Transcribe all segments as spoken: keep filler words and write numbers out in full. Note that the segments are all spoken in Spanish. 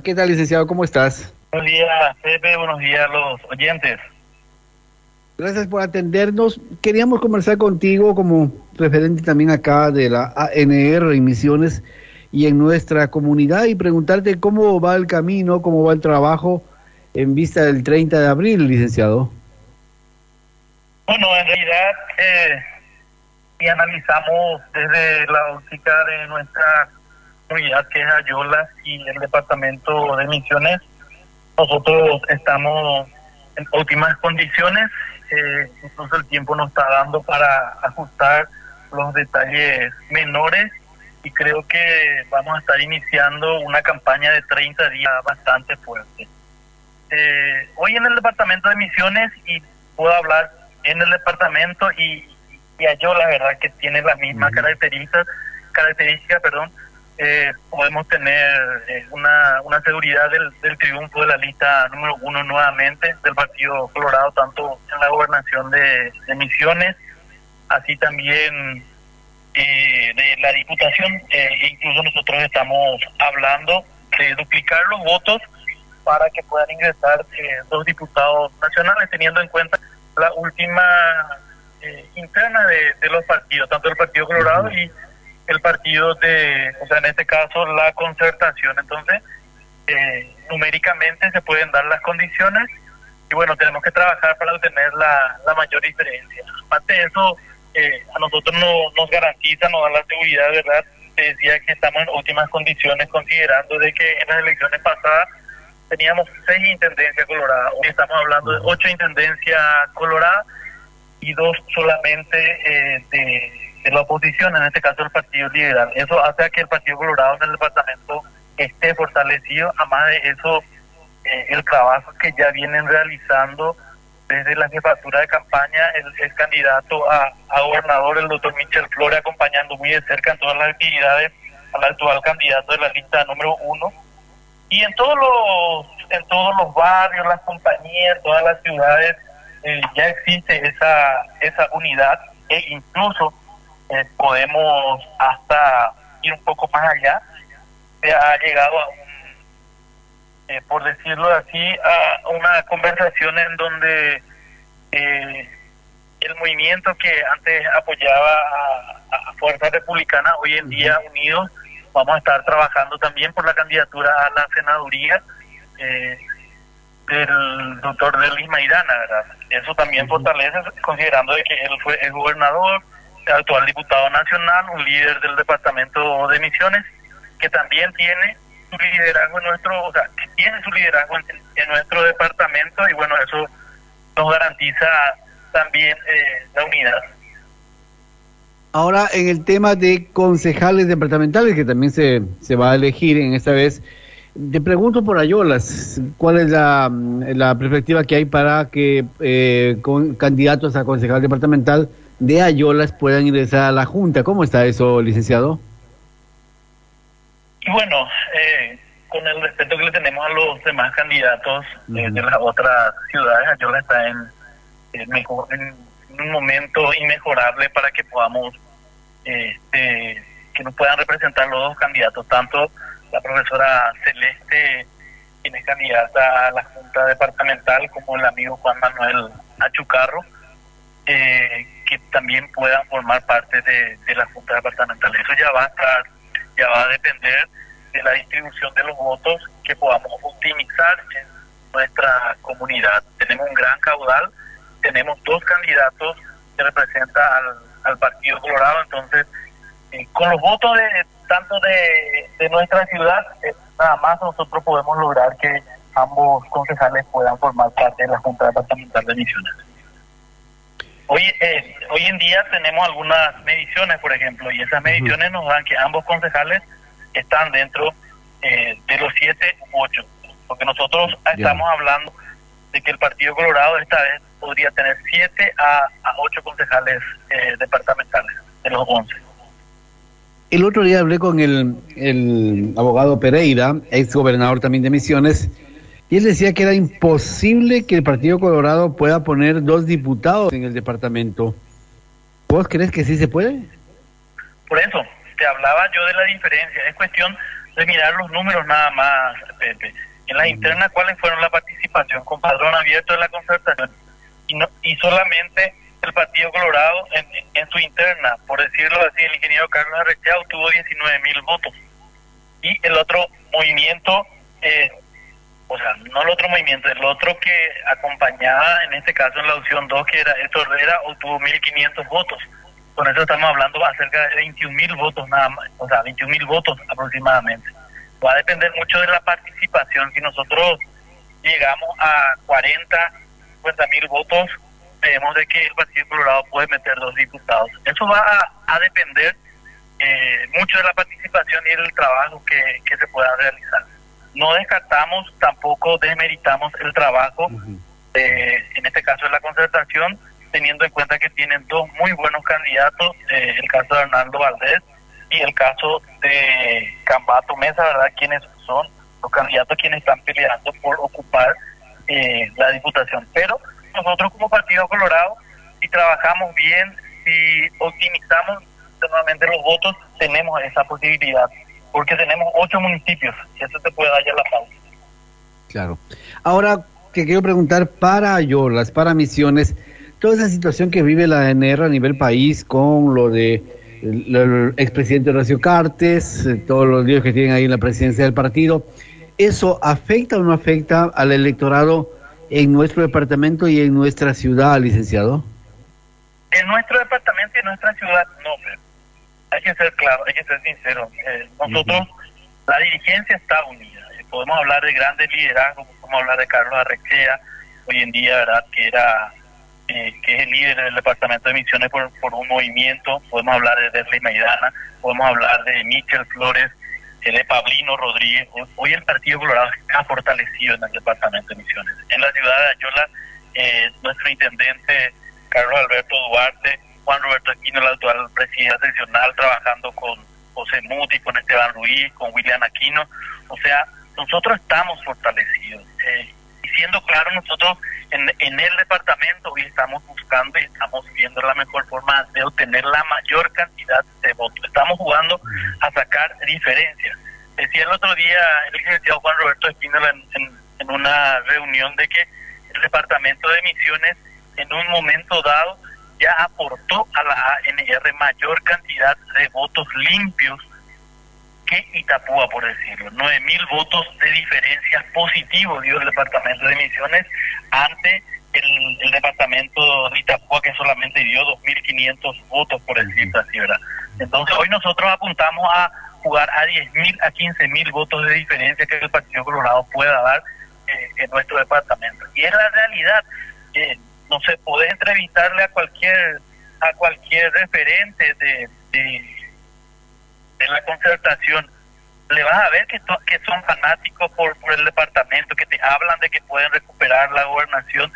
¿Qué tal, licenciado? ¿Cómo estás? Buenos días, Pepe, buenos días a los oyentes. Gracias por atendernos. Queríamos conversar contigo como referente también acá de la A N R en Misiones y en nuestra comunidad y preguntarte cómo va el camino, cómo va el trabajo en vista del treinta de abril, licenciado. Bueno, en realidad, eh, si analizamos desde la óptica de nuestra comunidad, que es Ayolas, y el departamento de Misiones, nosotros estamos en óptimas condiciones. Eh, incluso el tiempo nos está dando para ajustar los detalles menores y creo que vamos a estar iniciando una campaña de treinta días bastante fuerte. Eh, hoy en el departamento de Misiones, y puedo hablar en el departamento, y, y Ayola, la verdad que tiene las mismas uh-huh. características, características, perdón, eh, podemos tener eh, una, una seguridad del, del triunfo de la lista número uno nuevamente del Partido Colorado, tanto en la gobernación de, de Misiones, así también eh, de la Diputación. Eh, incluso nosotros estamos hablando de duplicar los votos para que puedan ingresar eh, dos diputados nacionales, teniendo en cuenta la última eh, interna de, de los partidos, tanto el Partido Colorado uh-huh. y el partido de, o sea, en este caso, la Concertación. Entonces, eh, numéricamente se pueden dar las condiciones y bueno, tenemos que trabajar para obtener la, la mayor diferencia. Aparte de eso, eh, a nosotros no, nos garantiza, nos da la seguridad, ¿verdad? Te decía que estamos en óptimas condiciones, considerando de que en las elecciones pasadas teníamos seis intendencias coloradas. Hoy estamos hablando de ocho intendencias coloradas y dos solamente eh, de de la oposición, en este caso el Partido Liberal. Eso hace a que el Partido Colorado en el departamento esté fortalecido. Además de eso, eh, el trabajo que ya vienen realizando desde la jefatura de campaña, el, el candidato a, a gobernador, el doctor Michel Flores, acompañando muy de cerca en todas las actividades al actual candidato de la lista número uno. Y en todos los, en todos los barrios, las compañías, todas las ciudades, eh, ya existe esa, esa unidad, e incluso Eh, podemos hasta ir un poco más allá. Se ha llegado a un, eh, por decirlo así, a una conversación en donde eh, el movimiento que antes apoyaba a, a Fuerza Republicana, hoy en día unidos, vamos a estar trabajando también por la candidatura a la senaduría eh, del doctor Delis Maidana, ¿verdad? Eso también uh-huh. fortalece, considerando de que él fue el gobernador, el actual diputado nacional, un líder del departamento de Misiones, que también tiene su liderazgo en nuestro, o sea, que tiene su liderazgo en, en nuestro departamento, y bueno, eso nos garantiza también eh, la unidad. Ahora, en el tema de concejales departamentales, que también se, se va a elegir en esta vez, te pregunto por Ayolas, ¿cuál es la, la perspectiva que hay para que eh, con candidatos a concejal departamental de Ayolas puedan ingresar a la Junta? ¿Cómo está eso, licenciado? Bueno, eh, con el respeto que le tenemos a los demás candidatos uh-huh. eh, de las otras ciudades, Ayolas está en, en, mejor, en un momento inmejorable para que podamos, eh, eh, que nos puedan representar los dos candidatos, tanto la profesora Celeste, quien es candidata a la Junta Departamental, como el amigo Juan Manuel Achucarro, eh, que también puedan formar parte de, de la Junta Departamental. Eso ya va a estar, ya va a depender de la distribución de los votos que podamos optimizar en nuestra comunidad. Tenemos un gran caudal, tenemos dos candidatos que representan al, al Partido Colorado, entonces eh, con los votos de tanto de, de nuestra ciudad, eh, nada más nosotros podemos lograr que ambos concejales puedan formar parte de la Junta Departamental de Misiones. Hoy eh, hoy en día tenemos algunas mediciones, por ejemplo, y esas mediciones nos dan que ambos concejales están dentro eh, de los siete u ocho, porque nosotros yeah. estamos hablando de que el Partido Colorado esta vez podría tener siete a ocho concejales eh, departamentales de los once. El otro día hablé con el, el abogado Pereira, ex gobernador también de Misiones, y él decía que era imposible que el Partido Colorado pueda poner dos diputados en el departamento. ¿Vos crees que sí se puede? Por eso, te hablaba yo de la diferencia. Es cuestión de mirar los números nada más, Pepe. En la interna, ¿cuáles fueron la participación con padrón abierto de la concertación? Y, no, y solamente el Partido Colorado en, en su interna, por decirlo así, el ingeniero Carlos Arrechea obtuvo diecinueve mil votos. Y el otro movimiento, eh, o sea, no el otro movimiento, el otro que acompañaba, en este caso en la opción dos, que era Héctor Herrera, obtuvo mil quinientos votos. Con eso estamos hablando acerca de veintiún mil votos nada más, o sea, veintiún mil votos aproximadamente. Va a depender mucho de la participación. Si nosotros llegamos a cuarenta, cincuenta mil votos, vemos de que el Partido Colorado puede meter dos diputados. Eso va a, a depender eh, mucho de la participación y del trabajo que, que se pueda realizar. No descartamos, tampoco desmeritamos el trabajo, uh-huh. eh, en este caso de la concertación, teniendo en cuenta que tienen dos muy buenos candidatos, eh, el caso de Hernando Valdés y el caso de Cambato Mesa, ¿verdad? Quienes son los candidatos quienes están peleando por ocupar eh, la diputación. Pero nosotros como Partido Colorado, si trabajamos bien, si optimizamos nuevamente los votos, tenemos esa posibilidad, porque tenemos ocho municipios, y eso te puede dar ya la pauta. Claro. Ahora, que quiero preguntar para Ayolas, para Misiones, toda esa situación que vive la A N R a nivel país con lo de el, el expresidente Horacio Cartes, eh, todos los líos que tienen ahí en la presidencia del partido, ¿eso afecta o no afecta al electorado en nuestro departamento y en nuestra ciudad, licenciado? En nuestro departamento y en nuestra ciudad, no, pero hay que ser claro, hay que ser sincero. Eh, nosotros, uh-huh. la dirigencia está unida. Eh, podemos hablar de grandes liderazgos, podemos hablar de Carlos Arrechea, hoy en día, ¿verdad?, que era eh, que es el líder del departamento de Misiones por, por un movimiento. Podemos hablar de Derley Maidana, podemos hablar de Michel Flores, eh, de Pablino Rodríguez. Hoy el Partido Colorado está fortalecido en el departamento de Misiones. En la ciudad de Ayolas, eh, nuestro intendente Carlos Alberto Duarte, Juan Roberto Espino, el actual presidente seccional, trabajando con José Muti, con Esteban Ruiz, con William Aquino. O sea, nosotros estamos fortalecidos. Eh, y siendo claro, nosotros en, en el departamento hoy estamos buscando y estamos viendo la mejor forma de obtener la mayor cantidad de votos. Estamos jugando a sacar diferencias. Decía el otro día el licenciado Juan Roberto Espino en, en, en una reunión de que el departamento de Misiones en un momento dado ya aportó a la A N R mayor cantidad de votos limpios que Itapúa, por decirlo. nueve mil votos de diferencia positivos dio el departamento de Misiones ante el, el departamento de Itapúa, que solamente dio dos mil quinientos votos, por decirlo así, ¿verdad? Entonces hoy nosotros apuntamos a jugar a diez mil a quince mil votos de diferencia que el Partido Colorado pueda dar eh, en nuestro departamento. Y es la realidad. Eh, no sé, podés entrevistarle a cualquier a cualquier referente de, de, de la concertación, le vas a ver que, to, que son fanáticos por, por el departamento, que te hablan de que pueden recuperar la gobernación.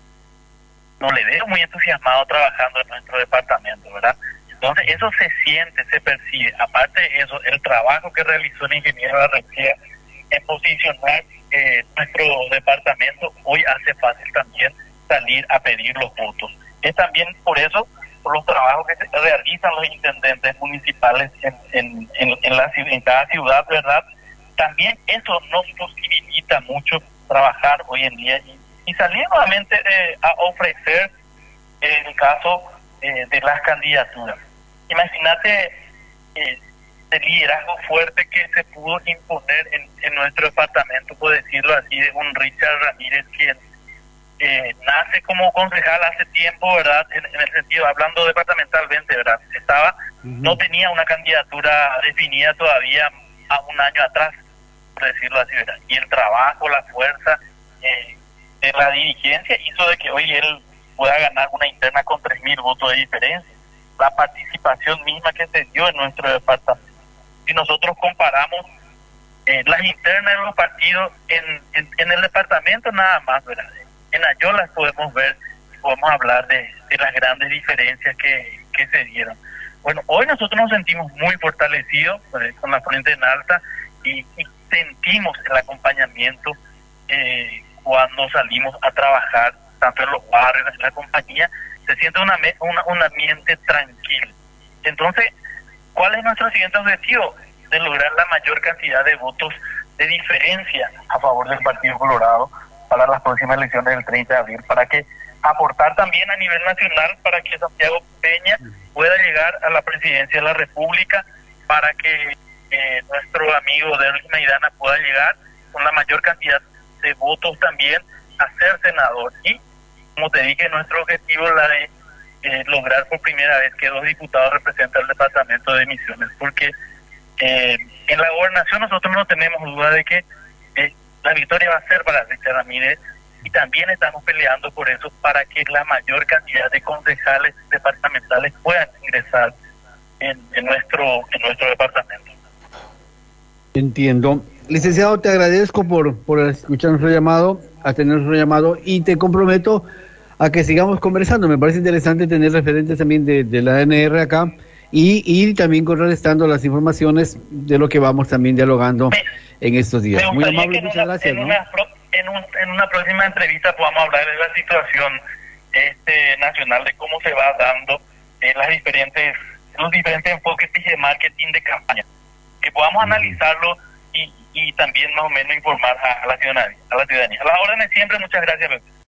No le veo muy entusiasmado trabajando en nuestro departamento, ¿verdad? Entonces eso se siente, se percibe. Aparte de eso, el trabajo que realizó el ingeniero Arrechea en posicionar eh, nuestro departamento hoy hace fácil también salir a pedir los votos. Es también por eso, por los trabajos que se realizan los intendentes municipales en, en, en, en, la, en cada ciudad, ¿verdad? También eso nos posibilita mucho trabajar hoy en día y, y salir nuevamente eh, a ofrecer eh, el caso eh, de las candidaturas. Imagínate eh, el liderazgo fuerte que se pudo imponer en, en nuestro departamento, por decirlo así, de un Richard Ramírez, quien Eh, nace como concejal hace tiempo, ¿verdad? En, en el sentido, hablando departamentalmente, ¿verdad? Estaba, uh-huh. no tenía una candidatura definida todavía a un año atrás, por decirlo así, ¿verdad? Y el trabajo, la fuerza eh, de la dirigencia hizo de que hoy él pueda ganar una interna con tres mil votos de diferencia. La participación misma que se dio en nuestro departamento. Si nosotros comparamos eh, las internas de los partidos en, en, en el departamento, nada más, ¿verdad? En Ayolas podemos ver, podemos hablar de, de las grandes diferencias que, que se dieron. Bueno, hoy nosotros nos sentimos muy fortalecidos eh, con la frente en alta y, y sentimos el acompañamiento eh, cuando salimos a trabajar, tanto en los barrios, en la compañía, se siente una, una, un ambiente tranquilo. Entonces, ¿cuál es nuestro siguiente objetivo? de lograr la mayor cantidad de votos de diferencia a favor del Partido Colorado para las próximas elecciones del treinta de abril, para que aportar también a nivel nacional para que Santiago Peña pueda llegar a la presidencia de la República, para que eh, nuestro amigo Derlis Maidana pueda llegar con la mayor cantidad de votos también a ser senador. Y como te dije, nuestro objetivo es la de eh, lograr por primera vez que dos diputados representen al departamento de Misiones, porque eh, en la gobernación nosotros no tenemos duda de que eh, la victoria va a ser para Richard Ramírez, y también estamos peleando por eso, para que la mayor cantidad de concejales departamentales puedan ingresar en, en nuestro en nuestro departamento. Entiendo. Licenciado, te agradezco por, por escuchar nuestro llamado, a tener nuestro llamado, y te comprometo a que sigamos conversando. Me parece interesante tener referentes también de, de la A N R acá, y, y también contrarrestando las informaciones de lo que vamos también dialogando me, en estos días. Muy amable, muchas una, gracias. En, ¿no? una, en, un, en una próxima entrevista podamos hablar de la situación este nacional, de cómo se va dando eh, las diferentes los diferentes enfoques de marketing de campaña, que podamos analizarlo y, y también más o menos informar a, a la ciudadanía, a la ciudadanía. A las órdenes siempre, muchas gracias, Pepe.